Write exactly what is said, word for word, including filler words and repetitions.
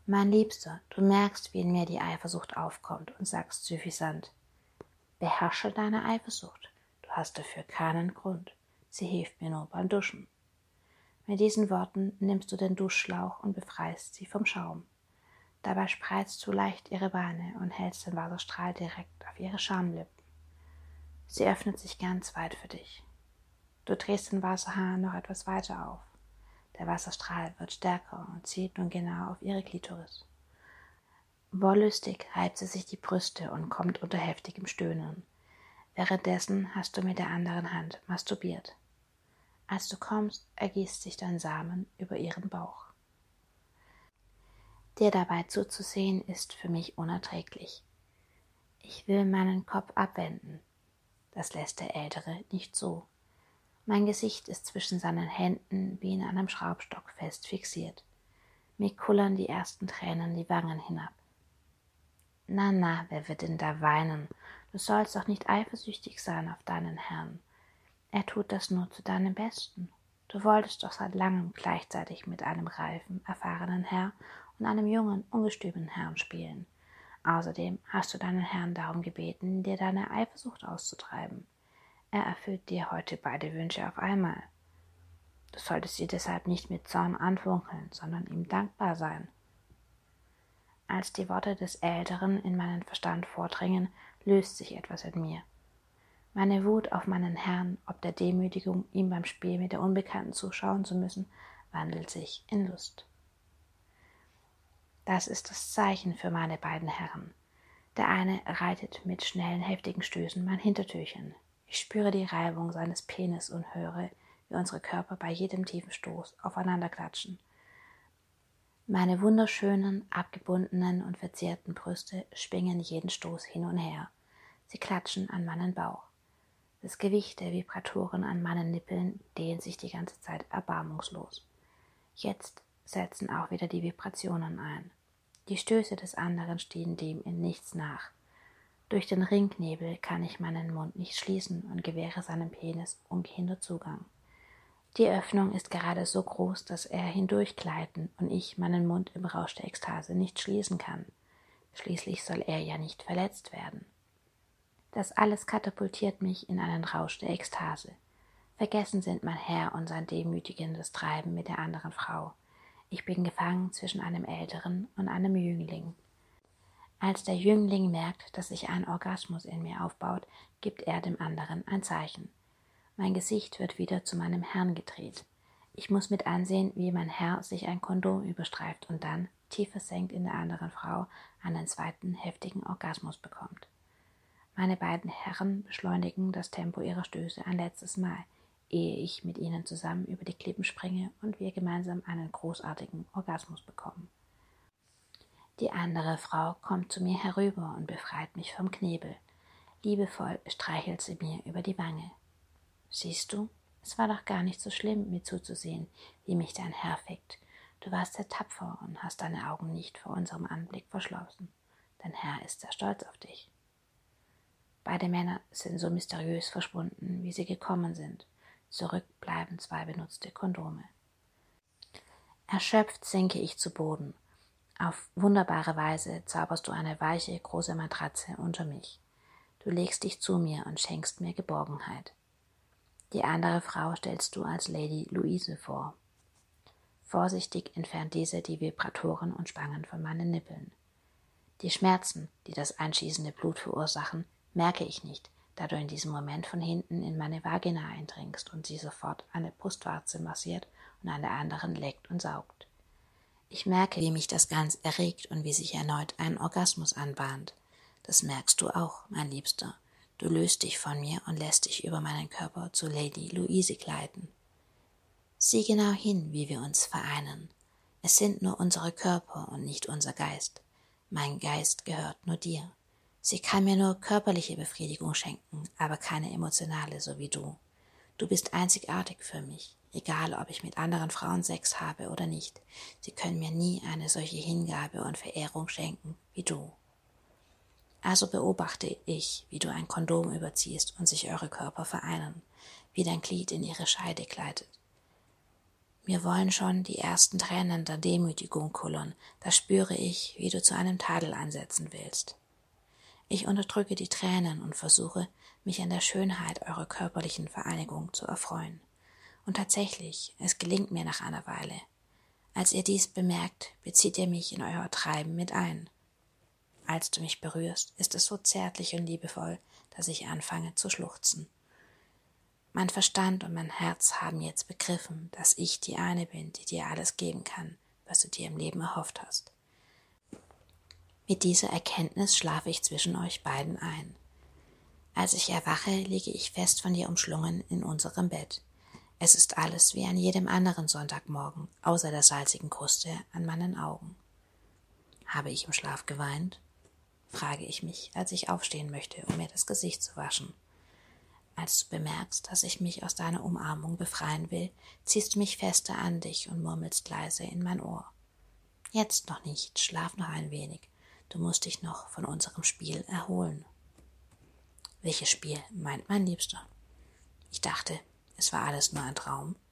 Mein Liebster, du merkst, wie in mir die Eifersucht aufkommt und sagst suffisant: Beherrsche deine Eifersucht, du hast dafür keinen Grund, sie hilft mir nur beim Duschen. Mit diesen Worten nimmst du den Duschschlauch und befreist sie vom Schaum. Dabei spreizt du leicht ihre Beine und hältst den Wasserstrahl direkt auf ihre Schamlippen. Sie öffnet sich ganz weit für dich. Du drehst den Wasserhahn noch etwas weiter auf. Der Wasserstrahl wird stärker und zielt nun genau auf ihre Klitoris. Wollüstig reibt sie sich die Brüste und kommt unter heftigem Stöhnen. Währenddessen hast du mit der anderen Hand masturbiert. Als du kommst, ergießt sich dein Samen über ihren Bauch. Dir dabei zuzusehen, ist für mich unerträglich. Ich will meinen Kopf abwenden. Das lässt der Ältere nicht so. Mein Gesicht ist zwischen seinen Händen wie in einem Schraubstock fest fixiert. Mir kullern die ersten Tränen die Wangen hinab. Na, na, wer wird denn da weinen? Du sollst doch nicht eifersüchtig sein auf deinen Herrn. Er tut das nur zu deinem Besten. Du wolltest doch seit langem gleichzeitig mit einem reifen, erfahrenen Herr und einem jungen, ungestümen Herrn spielen. Außerdem hast du deinen Herrn darum gebeten, dir deine Eifersucht auszutreiben. Er erfüllt dir heute beide Wünsche auf einmal. Du solltest dir deshalb nicht mit Zorn anfunkeln, sondern ihm dankbar sein. Als die Worte des Älteren in meinen Verstand vordringen, löst sich etwas in mir. Meine Wut auf meinen Herrn, ob der Demütigung, ihm beim Spiel mit der Unbekannten zuschauen zu müssen, wandelt sich in Lust. Das ist das Zeichen für meine beiden Herren. Der eine reitet mit schnellen, heftigen Stößen mein Hintertürchen. Ich spüre die Reibung seines Penis und höre, wie unsere Körper bei jedem tiefen Stoß aufeinander klatschen. Meine wunderschönen, abgebundenen und verzierten Brüste schwingen jeden Stoß hin und her. Sie klatschen an meinen Bauch. Das Gewicht der Vibratoren an meinen Nippeln dehnt sich die ganze Zeit erbarmungslos. Jetzt setzen auch wieder die Vibrationen ein. Die Stöße des anderen stehen dem in nichts nach. Durch den Ringknebel kann ich meinen Mund nicht schließen und gewähre seinem Penis ungehindert Zugang. Die Öffnung ist gerade so groß, dass er hindurchgleiten und ich meinen Mund im Rausch der Ekstase nicht schließen kann. Schließlich soll er ja nicht verletzt werden. Das alles katapultiert mich in einen Rausch der Ekstase. Vergessen sind mein Herr und sein demütigendes Treiben mit der anderen Frau. Ich bin gefangen zwischen einem Älteren und einem Jüngling. Als der Jüngling merkt, dass sich ein Orgasmus in mir aufbaut, gibt er dem anderen ein Zeichen. Mein Gesicht wird wieder zu meinem Herrn gedreht. Ich muss mit ansehen, wie mein Herr sich ein Kondom überstreift und dann, tief versenkt in der anderen Frau, einen zweiten heftigen Orgasmus bekommt. Meine beiden Herren beschleunigen das Tempo ihrer Stöße ein letztes Mal, ehe ich mit ihnen zusammen über die Klippen springe und wir gemeinsam einen großartigen Orgasmus bekommen. Die andere Frau kommt zu mir herüber und befreit mich vom Knebel. Liebevoll streichelt sie mir über die Wange. »Siehst du, es war doch gar nicht so schlimm, mir zuzusehen, wie mich dein Herr fickt. Du warst sehr tapfer und hast deine Augen nicht vor unserem Anblick verschlossen. Dein Herr ist sehr stolz auf dich.« Beide Männer sind so mysteriös verschwunden, wie sie gekommen sind. Zurück bleiben zwei benutzte Kondome. Erschöpft sinke ich zu Boden. Auf wunderbare Weise zauberst du eine weiche, große Matratze unter mich. Du legst dich zu mir und schenkst mir Geborgenheit. Die andere Frau stellst du als Lady Louise vor. Vorsichtig entfernt diese die Vibratoren und Spangen von meinen Nippeln. Die Schmerzen, die das einschießende Blut verursachen, merke ich nicht, da du in diesem Moment von hinten in meine Vagina eindringst und sie sofort eine Brustwarze massiert und an der anderen leckt und saugt. Ich merke, wie mich das ganz erregt und wie sich erneut ein Orgasmus anbahnt. Das merkst du auch, mein Liebster. Du löst dich von mir und lässt dich über meinen Körper zu Lady Louise gleiten. Sieh genau hin, wie wir uns vereinen. Es sind nur unsere Körper und nicht unser Geist. Mein Geist gehört nur dir. Sie kann mir nur körperliche Befriedigung schenken, aber keine emotionale, so wie du. Du bist einzigartig für mich, egal ob ich mit anderen Frauen Sex habe oder nicht. Sie können mir nie eine solche Hingabe und Verehrung schenken wie du. Also beobachte ich, wie du ein Kondom überziehst und sich eure Körper vereinen, wie dein Glied in ihre Scheide gleitet. Mir wollen schon die ersten Tränen der Demütigung kullern, da spüre ich, wie du zu einem Tadel ansetzen willst. Ich unterdrücke die Tränen und versuche, mich an der Schönheit eurer körperlichen Vereinigung zu erfreuen. Und tatsächlich, es gelingt mir nach einer Weile. Als ihr dies bemerkt, bezieht ihr mich in euer Treiben mit ein. Als du mich berührst, ist es so zärtlich und liebevoll, dass ich anfange zu schluchzen. Mein Verstand und mein Herz haben jetzt begriffen, dass ich die eine bin, die dir alles geben kann, was du dir im Leben erhofft hast. Mit dieser Erkenntnis schlafe ich zwischen euch beiden ein. Als ich erwache, liege ich fest von dir umschlungen in unserem Bett. Es ist alles wie an jedem anderen Sonntagmorgen, außer der salzigen Kruste an meinen Augen. Habe ich im Schlaf geweint? Frage ich mich, als ich aufstehen möchte, um mir das Gesicht zu waschen. Als du bemerkst, dass ich mich aus deiner Umarmung befreien will, ziehst du mich fester an dich und murmelst leise in mein Ohr. Jetzt noch nicht, schlaf noch ein wenig. Du musst dich noch von unserem Spiel erholen. Welches Spiel meint mein Liebster? Ich dachte, es war alles nur ein Traum.